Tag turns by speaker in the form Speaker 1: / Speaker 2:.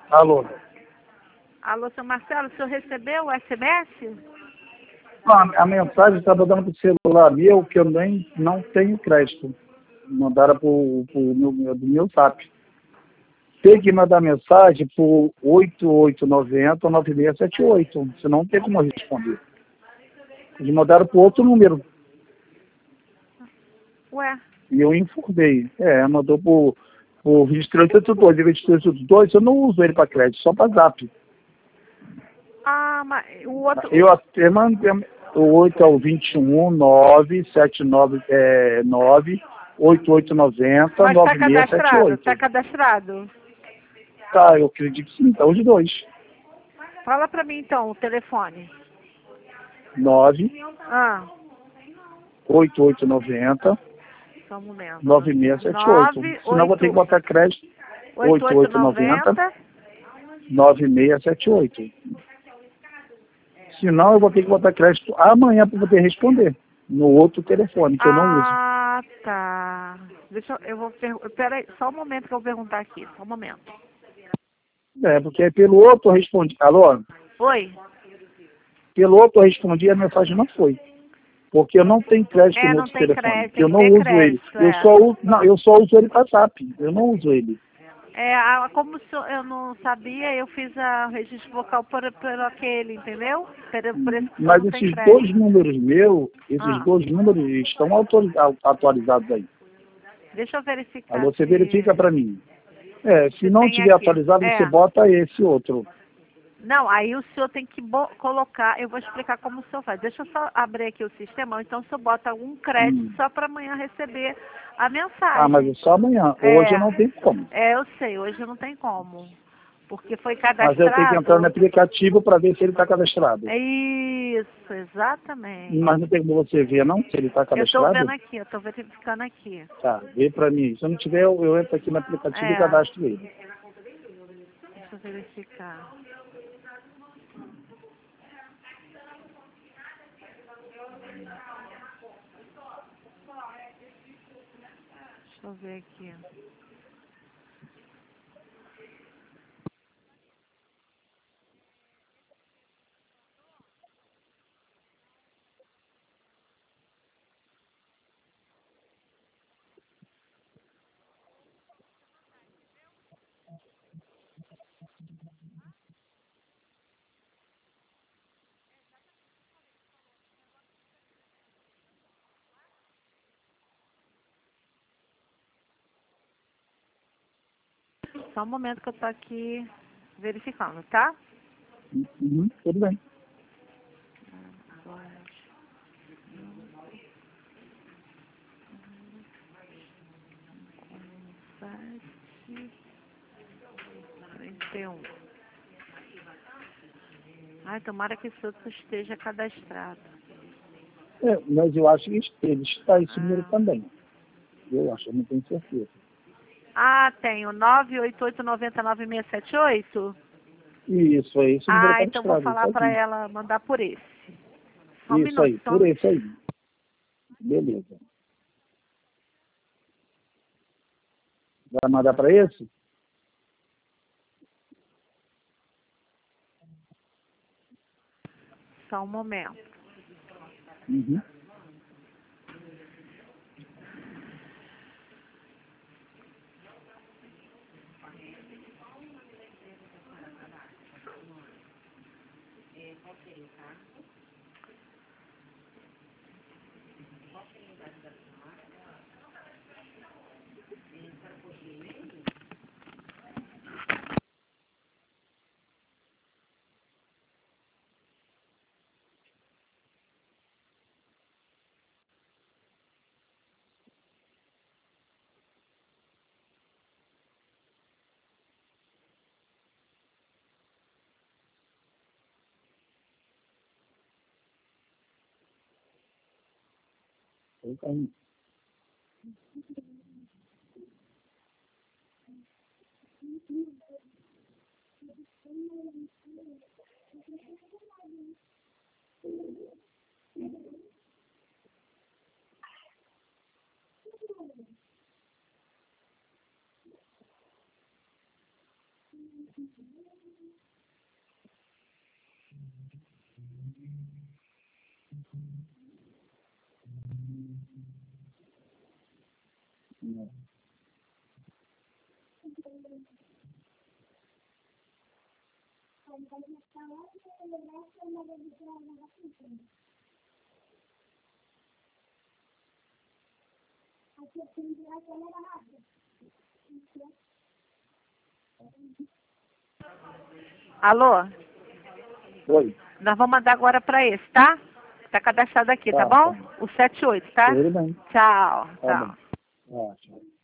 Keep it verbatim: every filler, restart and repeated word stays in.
Speaker 1: Alô?
Speaker 2: Alô, seu Marcelo, o senhor recebeu o S M S?
Speaker 1: Ah, a mensagem estava dando para o celular meu que eu nem não tenho crédito. Mandaram para o meu, do meu zap. Tem que mandar mensagem por oito oito nove zero nove seis sete oito, senão não tem como eu responder. Eles mandaram para outro número.
Speaker 2: Ué?
Speaker 1: E eu informei. É, mandou por o registro oito oito dois. O registro oito oito dois, eu não uso ele para crédito, só para zap.
Speaker 2: Ah, mas o outro...
Speaker 1: Eu até mandei o oito é o vinte e um nove sete nove nove oito oito nove zero
Speaker 2: Mas
Speaker 1: nove
Speaker 2: está
Speaker 1: seis sete
Speaker 2: cadastrado?
Speaker 1: oito.
Speaker 2: Está cadastrado?
Speaker 1: Tá, eu acredito que sim, tá os dois.
Speaker 2: Fala para mim então o telefone.
Speaker 1: nove
Speaker 2: Ah,
Speaker 1: oito oito nove zero
Speaker 2: só um momento.
Speaker 1: nove seis sete oito. Senão eu vou ter que botar crédito
Speaker 2: oito
Speaker 1: oito
Speaker 2: oito
Speaker 1: oito
Speaker 2: nove
Speaker 1: nove zero
Speaker 2: zero
Speaker 1: nove seis sete oito. Senão eu vou ter que botar crédito amanhã para poder responder no outro telefone que eu não uso.
Speaker 2: Ah, tá. Deixa eu, eu vou perguntar. Pera aí, só um momento que eu vou perguntar aqui. Só um momento.
Speaker 1: É, porque pelo outro eu respondi. Alô?
Speaker 2: Oi?
Speaker 1: Pelo outro eu respondi e a mensagem não foi. Porque eu não tenho crédito
Speaker 2: É,
Speaker 1: no
Speaker 2: não
Speaker 1: outro
Speaker 2: tem
Speaker 1: telefone.
Speaker 2: crédito, tem
Speaker 1: Eu
Speaker 2: que
Speaker 1: não
Speaker 2: ter
Speaker 1: uso ele.
Speaker 2: crédito,
Speaker 1: Eu
Speaker 2: é.
Speaker 1: só uso, não, eu só uso ele para zap. Eu não uso ele.
Speaker 2: É, a- como o senhor- eu não sabia, eu fiz a o registro vocal por, por aquele, entendeu? Por, por esse que o senhor
Speaker 1: Mas
Speaker 2: não tem
Speaker 1: esses dois
Speaker 2: crédito.
Speaker 1: números meus, esses
Speaker 2: Ah,
Speaker 1: dois números estão autoriza- atualizados aí.
Speaker 2: deixa eu
Speaker 1: Aí
Speaker 2: verificar
Speaker 1: você verifica
Speaker 2: se,
Speaker 1: para mim. É, se
Speaker 2: se
Speaker 1: não
Speaker 2: tem
Speaker 1: tiver
Speaker 2: aqui.
Speaker 1: atualizado, você
Speaker 2: É.
Speaker 1: bota esse outro.
Speaker 2: Não, aí o senhor tem que bo- colocar, eu vou explicar como o senhor faz. Deixa eu só abrir aqui o sistema, ou então o senhor bota algum crédito
Speaker 1: Hum.
Speaker 2: só para amanhã receber a
Speaker 1: Ah, mas é
Speaker 2: mensagem.
Speaker 1: só amanhã. Hoje eu
Speaker 2: É,
Speaker 1: não tenho como.
Speaker 2: é, eu sei, hoje não tem como. Porque foi
Speaker 1: Mas eu tenho que entrar no
Speaker 2: cadastrado.
Speaker 1: aplicativo para ver se ele está cadastrado.
Speaker 2: É isso, exatamente.
Speaker 1: Mas não tem como você ver, não, se ele está
Speaker 2: Eu estou vendo
Speaker 1: cadastrado?
Speaker 2: aqui, eu estou verificando aqui.
Speaker 1: Tá, vê para mim. Se eu não tiver, eu, eu entro aqui no aplicativo e
Speaker 2: É,
Speaker 1: cadastro ele.
Speaker 2: deixa eu verificar. Deixa eu ver aqui. Só um momento que eu estou aqui verificando, tá?
Speaker 1: Uhum, tudo bem.
Speaker 2: Sete, trinta e um. Ai, tomara que isso outro esteja cadastrado.
Speaker 1: É, mas eu acho que ele está esse número
Speaker 2: Ah,
Speaker 1: também. Eu acho, eu não tenho certeza.
Speaker 2: ah tenho nove oito oito nove nove seis sete oito.
Speaker 1: Isso, é esse número
Speaker 2: Ah, então vou
Speaker 1: cadastrado,
Speaker 2: falar
Speaker 1: isso
Speaker 2: para
Speaker 1: aqui.
Speaker 2: ela mandar por esse. Só um
Speaker 1: Isso
Speaker 2: minuto,
Speaker 1: aí,
Speaker 2: só um
Speaker 1: por
Speaker 2: minuto.
Speaker 1: esse aí. Beleza. Vai mandar para esse?
Speaker 2: Só um momento.
Speaker 1: Uhum. Então,
Speaker 2: Alô?
Speaker 1: Oi.
Speaker 2: Nós vamos mandar agora para esse, tá? Tá cadastrado aqui, tá,
Speaker 1: Tá,
Speaker 2: bom?
Speaker 1: tá.
Speaker 2: O sete oito, tá?
Speaker 1: Tudo bem.
Speaker 2: Tchau,
Speaker 1: Tá
Speaker 2: tchau.
Speaker 1: bom. Ah, tchau.